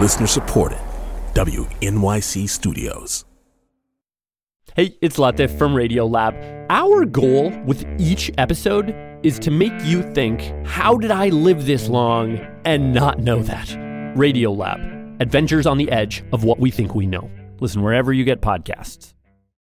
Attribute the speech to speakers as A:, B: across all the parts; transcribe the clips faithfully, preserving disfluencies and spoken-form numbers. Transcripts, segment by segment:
A: Listener supported. W N Y C Studios.
B: Hey, it's Latif from Radiolab. Our goal with each episode is to make you think, how did I live this long and not know that? Radiolab, adventures on the edge of what we think we know. Listen wherever you get podcasts.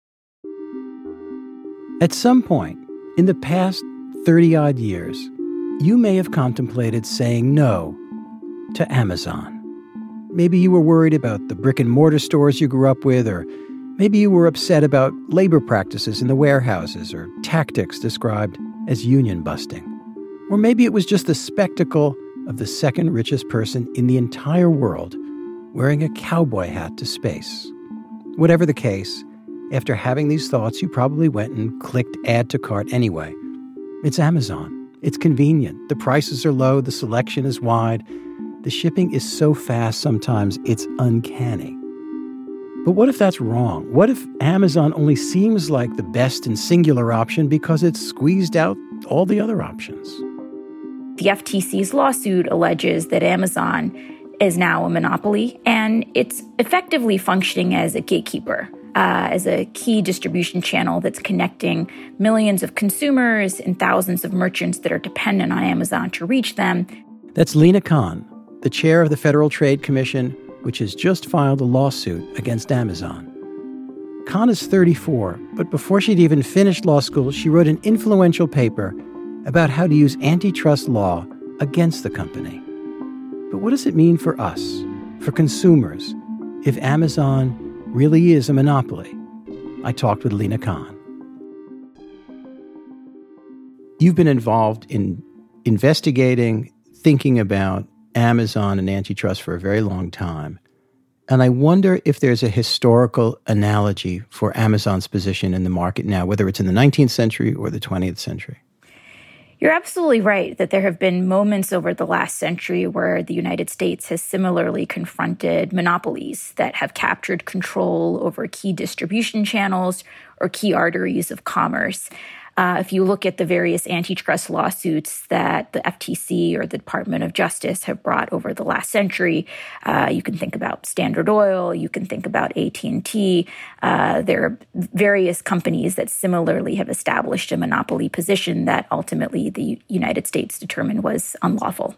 C: At some point in the past thirty-odd years, you may have contemplated saying no to Amazon. Maybe you were worried about the brick-and-mortar stores you grew up with, or maybe you were upset about labor practices in the warehouses or tactics described as union busting. Or maybe it was just the spectacle of the second richest person in the entire world wearing a cowboy hat to space. Whatever the case, after having these thoughts, you probably went and clicked add to cart anyway. It's Amazon. It's convenient. The prices are low. The selection is wide. The shipping is so fast sometimes it's uncanny. But what if that's wrong? What if Amazon only seems like the best and singular option because it's squeezed out all the other options?
D: The F T C's lawsuit alleges that Amazon is now a monopoly, and it's effectively functioning as a gatekeeper, uh, as a key distribution channel that's connecting millions of consumers and thousands of merchants that are dependent on Amazon to reach them.
C: That's Lina Khan, the chair of the Federal Trade Commission, which has just filed a lawsuit against Amazon. Khan is thirty-four, but before she'd even finished law school, she wrote an influential paper about how to use antitrust law against the company. But what does it mean for us, for consumers, if Amazon really is a monopoly? I talked with Lina Khan. You've been involved in investigating, thinking about Amazon and antitrust for a very long time. And I wonder if there's a historical analogy for Amazon's position in the market now, whether it's in the nineteenth century or the twentieth century.
D: You're absolutely right that there have been moments over the last century where the United States has similarly confronted monopolies that have captured control over key distribution channels or key arteries of commerce. Uh, if you look at the various antitrust lawsuits that the F T C or the Department of Justice have brought over the last century, uh, you can think about Standard Oil, you can think about A T and T. Uh, there are various companies that similarly have established a monopoly position that ultimately the United States determined was unlawful.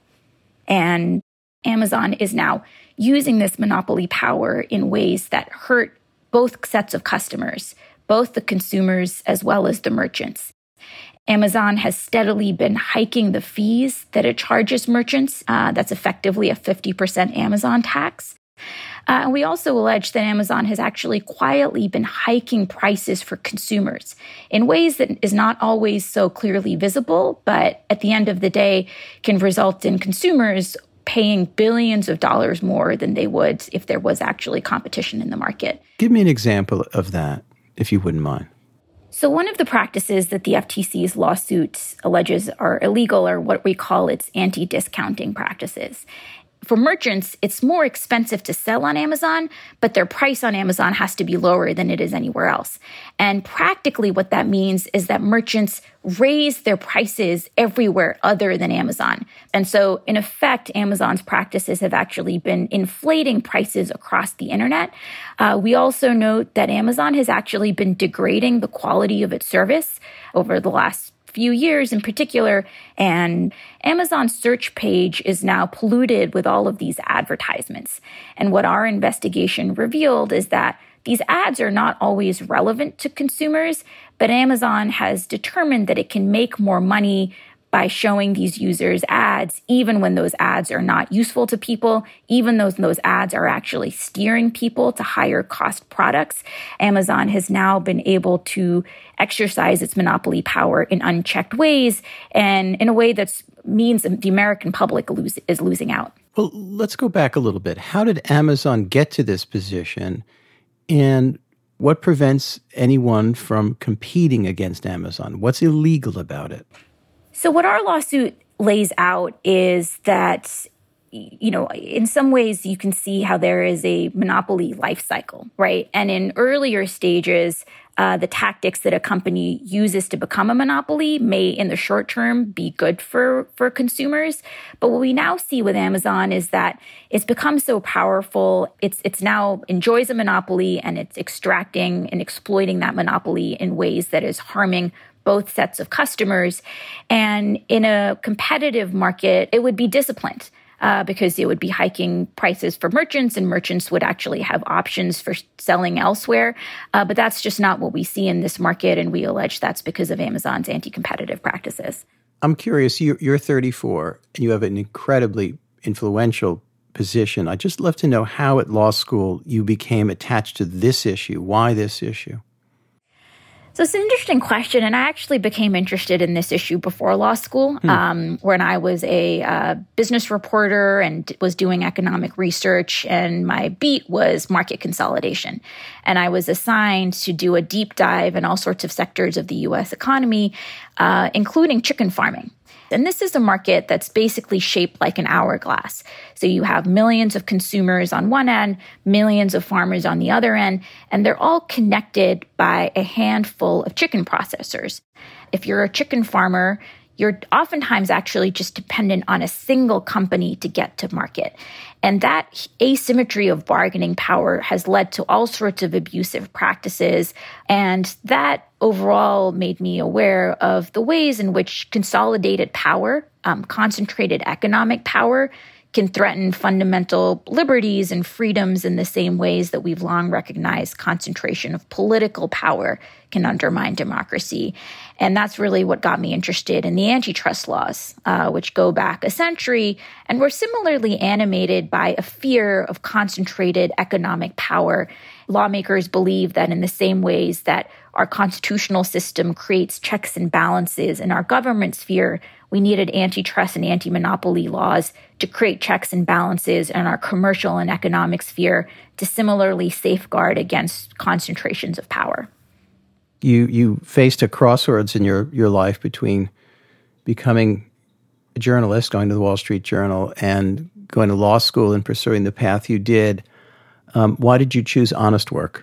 D: And Amazon is now using this monopoly power in ways that hurt both sets of customers, both the consumers as well as the merchants. Amazon has steadily been hiking the fees that it charges merchants. Uh, that's effectively a fifty percent Amazon tax. Uh, and we also allege that Amazon has actually quietly been hiking prices for consumers in ways that is not always so clearly visible, but at the end of the day can result in consumers paying billions of dollars more than they would if there was actually competition in the market.
C: Give me an example of that, if you wouldn't mind.
D: So one of the practices that the F T C's lawsuit alleges are illegal are what we call its anti-discounting practices. For merchants, it's more expensive to sell on Amazon, but their price on Amazon has to be lower than it is anywhere else. And practically what that means is that merchants raise their prices everywhere other than Amazon. And so, in effect, Amazon's practices have actually been inflating prices across the internet. Uh, we also note that Amazon has actually been degrading the quality of its service over the last few years in particular, and Amazon's search page is now polluted with all of these advertisements. And what our investigation revealed is that these ads are not always relevant to consumers, but Amazon has determined that it can make more money by showing these users ads, even when those ads are not useful to people, even though those ads are actually steering people to higher cost products. Amazon has now been able to exercise its monopoly power in unchecked ways and in a way that means the American public lose, is losing out.
C: Well, let's go back a little bit. How did Amazon get to this position, and what prevents anyone from competing against Amazon? What's illegal about it?
D: So what our lawsuit lays out is that, you know, in some ways you can see how there is a monopoly life cycle, right? And in earlier stages, uh, the tactics that a company uses to become a monopoly may, in the short term, be good for, for consumers. But what we now see with Amazon is that it's become so powerful. It's, it's now enjoys a monopoly, and it's extracting and exploiting that monopoly in ways that is harming both sets of customers. And in a competitive market, it would be disciplined. Uh, because it would be hiking prices for merchants, and merchants would actually have options for selling elsewhere. Uh, but that's just not what we see in this market, and we allege that's because of Amazon's anti-competitive practices.
C: I'm curious, you, you're thirty-four, and you have an incredibly influential position. I'd just love to know how at law school you became attached to this issue. Why this issue?
D: So it's an interesting question, and I actually became interested in this issue before law school, hmm. um, when I was a uh, business reporter and was doing economic research, and my beat was market consolidation. And I was assigned to do a deep dive in all sorts of sectors of the U S economy, uh, including chicken farming. And this is a market that's basically shaped like an hourglass. So you have millions of consumers on one end, millions of farmers on the other end, and they're all connected by a handful of chicken processors. If you're a chicken farmer, you're oftentimes actually just dependent on a single company to get to market. And that asymmetry of bargaining power has led to all sorts of abusive practices. And that overall made me aware of the ways in which consolidated power, um, concentrated economic power, can threaten fundamental liberties and freedoms in the same ways that we've long recognized concentration of political power can undermine democracy. And that's really what got me interested in the antitrust laws, uh, which go back a century and were similarly animated by a fear of concentrated economic power. Lawmakers believe that in the same ways that our constitutional system creates checks and balances in our government sphere, we needed antitrust and anti-monopoly laws to create checks and balances in our commercial and economic sphere to similarly safeguard against concentrations of power.
C: You you faced a crossroads in your, your life between becoming a journalist, going to the Wall Street Journal, and going to law school and pursuing the path you did. Um, why did you choose honest work?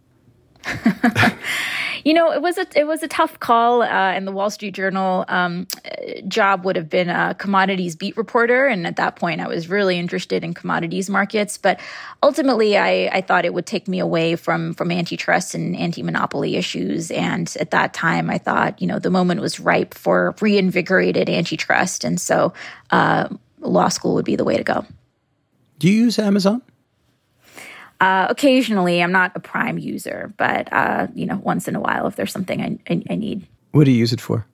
D: You know, it was a it was a tough call. Uh, in the Wall Street Journal, um, job would have been a commodities beat reporter, and at that point, I was really interested in commodities markets. But ultimately, I, I thought it would take me away from from antitrust and anti-monopoly issues. And at that time, I thought, you know, the moment was ripe for reinvigorated antitrust, and so uh, law school would be the way to go.
C: Do you use Amazon?
D: Uh, occasionally, I'm not a Prime user, but, uh, you know, once in a while, if there's something I, I, I need.
C: What do you use it for?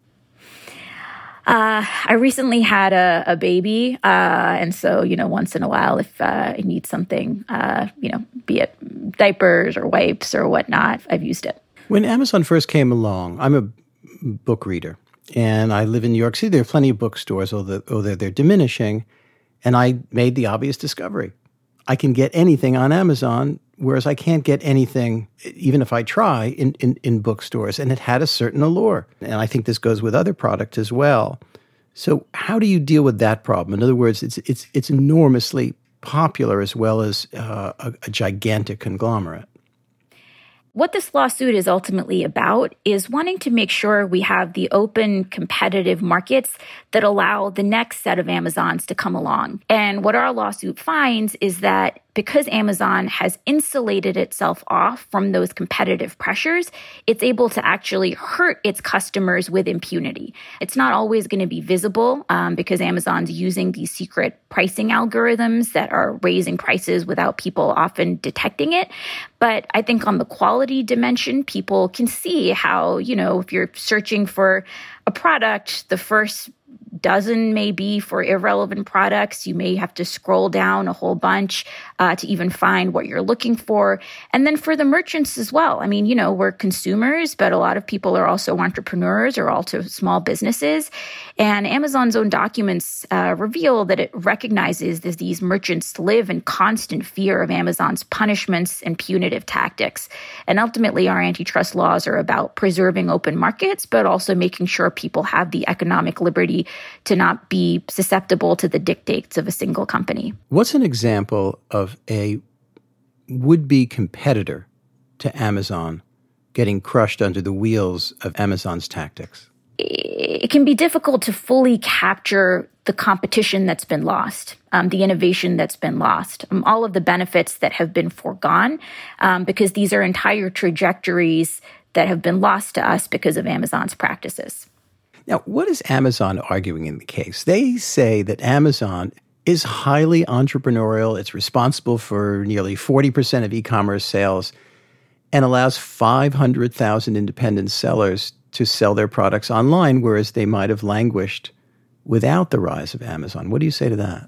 D: Uh, I recently had a, a baby, uh, and so, you know, once in a while, if uh, I need something, uh, you know, be it diapers or wipes or whatnot, I've used it.
C: When Amazon first came along, I'm a book reader, and I live in New York City. There are plenty of bookstores, although, although they're diminishing, and I made the obvious discovery. I can get anything on Amazon, whereas I can't get anything, even if I try, in, in, in bookstores. And it had a certain allure. And I think this goes with other products as well. So how do you deal with that problem? In other words, it's it's it's enormously popular as well as uh, a, a gigantic conglomerate.
D: What this lawsuit is ultimately about is wanting to make sure we have the open, competitive markets that allow the next set of Amazons to come along. And what our lawsuit finds is that because Amazon has insulated itself off from those competitive pressures, it's able to actually hurt its customers with impunity. It's not always going to be visible um, because Amazon's using these secret pricing algorithms that are raising prices without people often detecting it. But I think on the quality dimension, people can see how, you know, if you're searching for a product, the first dozen may be for irrelevant products. You may have to scroll down a whole bunch uh, to even find what you're looking for. And then for the merchants as well. I mean, you know, we're consumers, but a lot of people are also entrepreneurs or also small businesses. And Amazon's own documents uh, reveal that it recognizes that these merchants live in constant fear of Amazon's punishments and punitive tactics. And ultimately, our antitrust laws are about preserving open markets, but also making sure people have the economic liberty to not be susceptible to the dictates of a single company.
C: What's an example of a would-be competitor to Amazon getting crushed under the wheels of Amazon's tactics?
D: It can be difficult to fully capture the competition that's been lost, um, the innovation that's been lost, um, all of the benefits that have been foregone, um, because these are entire trajectories that have been lost to us because of Amazon's practices.
C: Now, what is Amazon arguing in the case? They say that Amazon is highly entrepreneurial. It's responsible for nearly forty percent of e-commerce sales and allows five hundred thousand independent sellers to sell their products online, whereas they might have languished without the rise of Amazon. What do you say to that?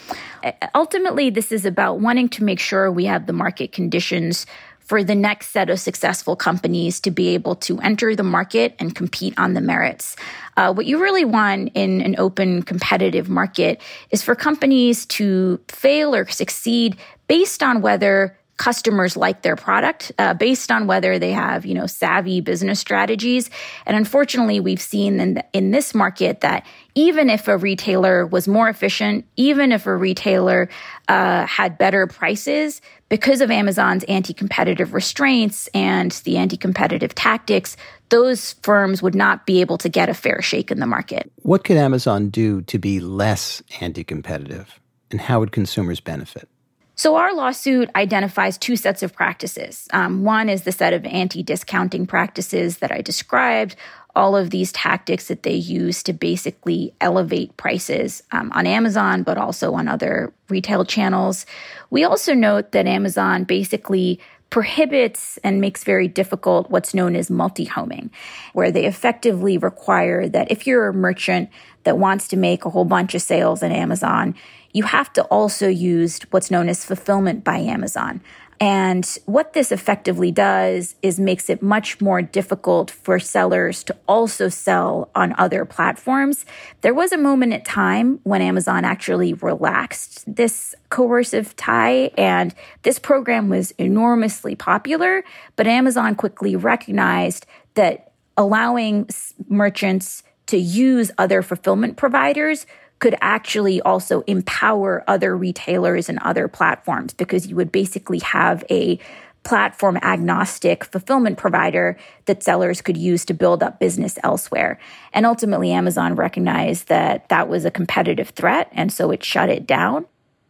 D: Ultimately, this is about wanting to make sure we have the market conditions for the next set of successful companies to be able to enter the market and compete on the merits. Uh, what you really want in an open, competitive market is for companies to fail or succeed based on whether customers like their product, uh, based on whether they have, you know, savvy business strategies. And unfortunately, we've seen in, the, in this market that even if a retailer was more efficient, even if a retailer uh, had better prices, because of Amazon's anti-competitive restraints and the anti-competitive tactics, those firms would not be able to get a fair shake in the market.
C: What could Amazon do to be less anti-competitive, and how would consumers benefit?
D: So our lawsuit identifies two sets of practices. Um, one is the set of anti-discounting practices that I described, all of these tactics that they use to basically elevate prices um, on Amazon, but also on other retail channels. We also note that Amazon basically prohibits and makes very difficult what's known as multi-homing, where they effectively require that if you're a merchant that wants to make a whole bunch of sales on Amazon, you have to also use what's known as fulfillment by Amazon. And what this effectively does is makes it much more difficult for sellers to also sell on other platforms. There was a moment in time when Amazon actually relaxed this coercive tie, and this program was enormously popular, but Amazon quickly recognized that allowing merchants to use other fulfillment providers could actually also empower other retailers and other platforms, because you would basically have a platform agnostic fulfillment provider that sellers could use to build up business elsewhere. And ultimately, Amazon recognized that that was a competitive threat, and so it shut it down.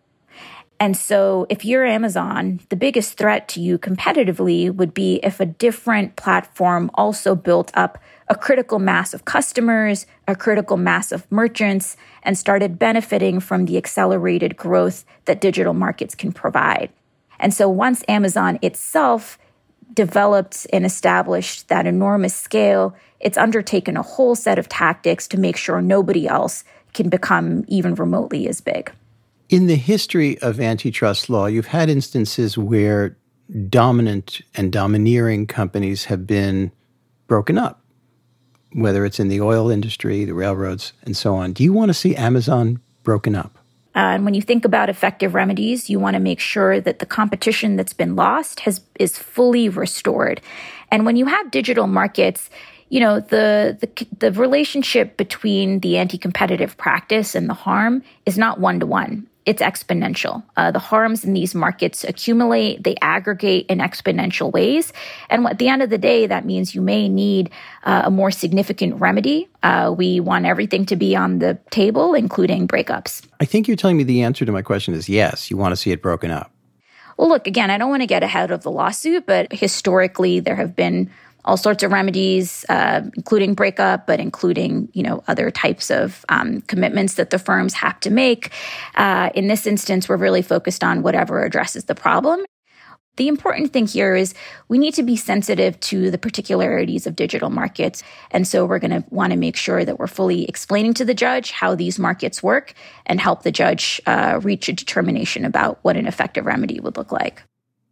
D: And so if you're Amazon, the biggest threat to you competitively would be if a different platform also built up a critical mass of customers, a critical mass of merchants, and started benefiting from the accelerated growth that digital markets can provide. And so once Amazon itself developed and established that enormous scale, it's undertaken a whole set of tactics to make sure nobody else can become even remotely as big.
C: In the history of antitrust law, you've had instances where dominant and domineering companies have been broken up, whether it's in the oil industry, the railroads, and so on. Do you want to see Amazon broken up?
D: Uh, and when you think about effective remedies, you want to make sure that the competition that's been lost has is fully restored. And when you have digital markets, you know, the, the the relationship between the anti-competitive practice and the harm is not one-to-one. It's exponential. Uh, the harms in these markets accumulate, they aggregate in exponential ways. And at the end of the day, that means you may need uh, a more significant remedy. Uh, we want everything to be on the table, including breakups.
C: I think you're telling me the answer to my question is yes, you want to see it broken up.
D: Well, look, again, I don't want to get ahead of the lawsuit, but historically there have been all sorts of remedies, uh, including breakup, but including, you know, other types of um, commitments that the firms have to make. Uh, in this instance, we're really focused on whatever addresses the problem. The important thing here is we need to be sensitive to the particularities of digital markets. And so we're going to want to make sure that we're fully explaining to the judge how these markets work and help the judge uh, reach a determination about what an effective remedy would look like.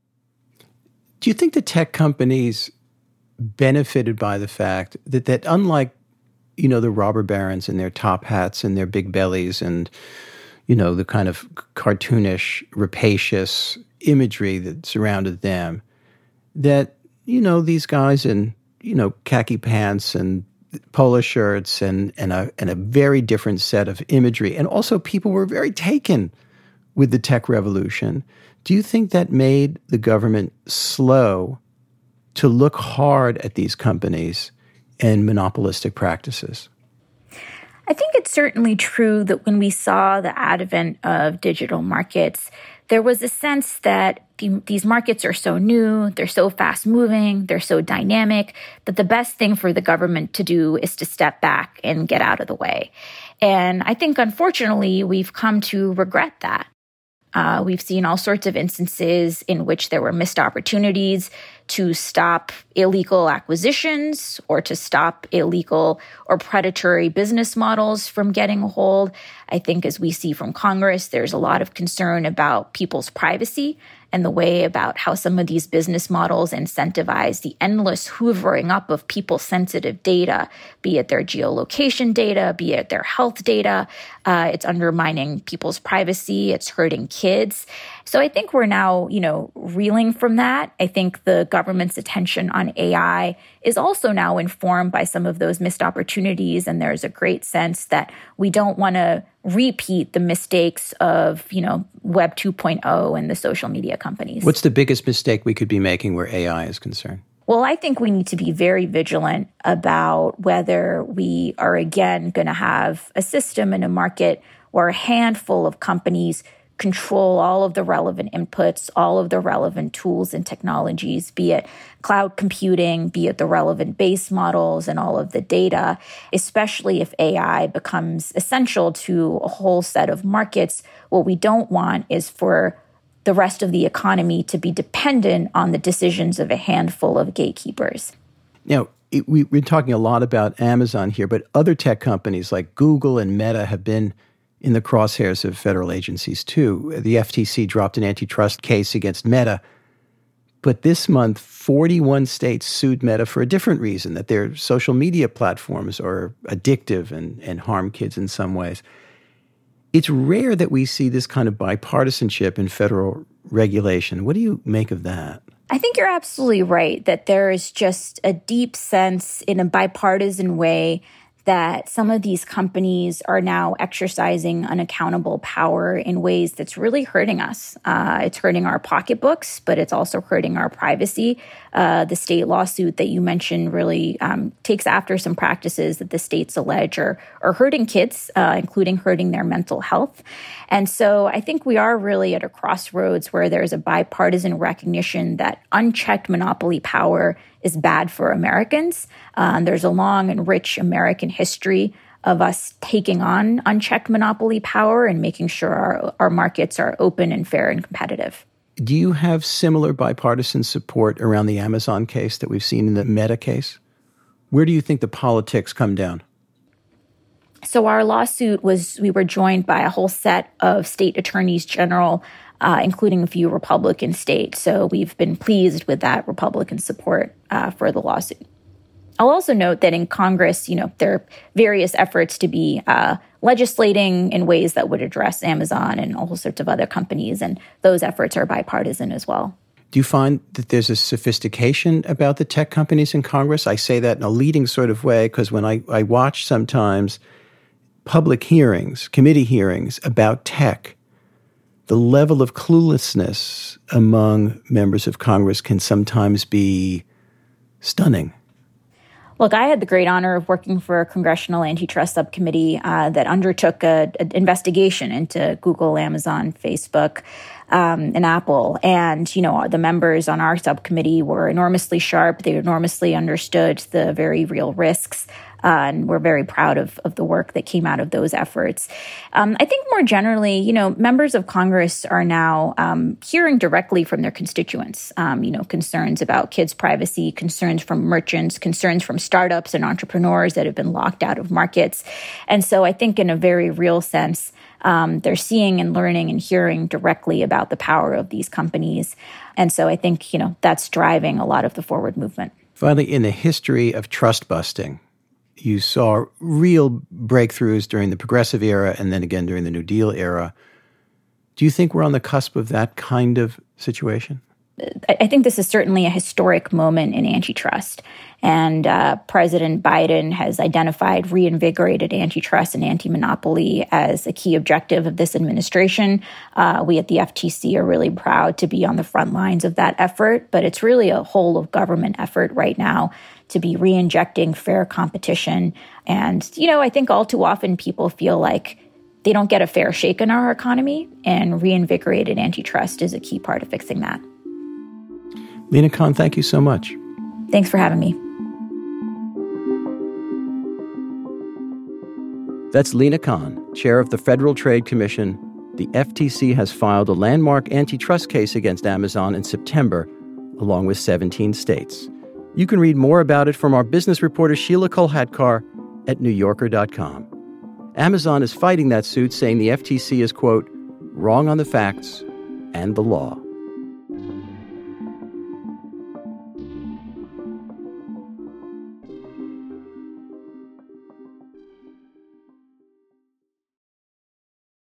C: Do you think the tech companies benefited by the fact that, that unlike, you know, the robber barons and their top hats and their big bellies and, you know, the kind of cartoonish, rapacious imagery that surrounded them, that, you know, these guys in, you know, khaki pants and polo shirts and, and, a, and a very different set of imagery. And also people were very taken with the tech revolution. Do you think that made the government slow to look hard at these companies and monopolistic practices?
D: I think it's certainly true that when we saw the advent of digital markets, there was a sense that the, these markets are so new, they're so fast-moving, they're so dynamic, that the best thing for the government to do is to step back and get out of the way. And I think, unfortunately, we've come to regret that. Uh, we've seen all sorts of instances in which there were missed opportunities to stop illegal acquisitions or to stop illegal or predatory business models from getting a hold. I think, as we see from Congress, there's a lot of concern about people's privacy and the way about how some of these business models incentivize the endless hoovering up of people-sensitive data, be it their geolocation data, be it their health data. Uh, it's undermining people's privacy. It's hurting kids. So I think we're now, you know, reeling from that. I think the government's attention on A I is also now informed by some of those missed opportunities. And there's a great sense that we don't want to repeat the mistakes of, you know, Web two point oh and the social media companies.
C: What's the biggest mistake we could be making where A I is concerned?
D: Well, I think we need to be very vigilant about whether we are again going to have a system and a market where a handful of companies control all of the relevant inputs, all of the relevant tools and technologies, be it cloud computing, be it the relevant base models and all of the data, especially if A I becomes essential to a whole set of markets. What we don't want is for the rest of the economy to be dependent on the decisions of a handful of gatekeepers.
C: Now, it, we, we're talking a lot about Amazon here, but other tech companies like Google and Meta have been in the crosshairs of federal agencies too. The F T C dropped an antitrust case against Meta. But this month, forty-one states sued Meta for a different reason, that their social media platforms are addictive and, and harm kids in some ways. It's rare that we see this kind of bipartisanship in federal regulation. What do you make of that?
D: I think you're absolutely right that there is just a deep sense in a bipartisan way that some of these companies are now exercising unaccountable power in ways that's really hurting us. Uh, it's hurting our pocketbooks, but it's also hurting our privacy. Uh, the state lawsuit that you mentioned really um, takes after some practices that the states allege are, are hurting kids, uh, including hurting their mental health. And so I think we are really at a crossroads where there's a bipartisan recognition that unchecked monopoly power is bad for Americans. Uh, there's a long and rich American history of us taking on unchecked monopoly power and making sure our, our markets are open and fair and competitive.
C: Do you have similar bipartisan support around the Amazon case that we've seen in the Meta case? Where do you think the politics come down?
D: So our lawsuit was, we were joined by a whole set of state attorneys general, uh, including a few Republican states. So we've been pleased with that Republican support uh, for the lawsuit. I'll also note that in Congress, you know, there are various efforts to be uh, legislating in ways that would address Amazon and all sorts of other companies, and those efforts are bipartisan as well.
C: Do you find that there's a sophistication about the tech companies in Congress? I say that in a leading sort of way because when I, I watch sometimes public hearings, committee hearings about tech, the level of cluelessness among members of Congress can sometimes be stunning.
D: Look, I had the great honor of working for a congressional antitrust subcommittee uh, that undertook an investigation into Google, Amazon, Facebook, um, and Apple. And, you know, the members on our subcommittee were enormously sharp. They enormously understood the very real risks. Uh, and we're very proud of, of the work that came out of those efforts. Um, I think more generally, you know, members of Congress are now um, hearing directly from their constituents, um, you know, concerns about kids' privacy, concerns from merchants, concerns from startups and entrepreneurs that have been locked out of markets. And so I think in a very real sense, um, they're seeing and learning and hearing directly about the power of these companies. And so I think, you know, that's driving a lot of the forward movement.
C: Finally, in the history of trust busting, you saw real breakthroughs during the Progressive era and then again during the New Deal era. Do you think we're on the cusp of that kind of situation?
D: I think this is certainly a historic moment in antitrust. And uh, President Biden has identified reinvigorated antitrust and anti-monopoly as a key objective of this administration. Uh, we at the F T C are really proud to be on the front lines of that effort, but it's really a whole of government effort right now to be re-injecting fair competition. And, you know, I think all too often people feel like they don't get a fair shake in our economy, and reinvigorated antitrust is a key part of fixing that.
C: Lina Khan, thank you so much.
D: Thanks for having me.
C: That's Lina Khan, chair of the Federal Trade Commission. The F T C has filed a landmark antitrust case against Amazon in September, along with seventeen states. You can read more about it from our business reporter Sheila Kolhatkar at New Yorker dot com. Amazon is fighting that suit, saying the F T C is, quote, wrong on the facts and the law.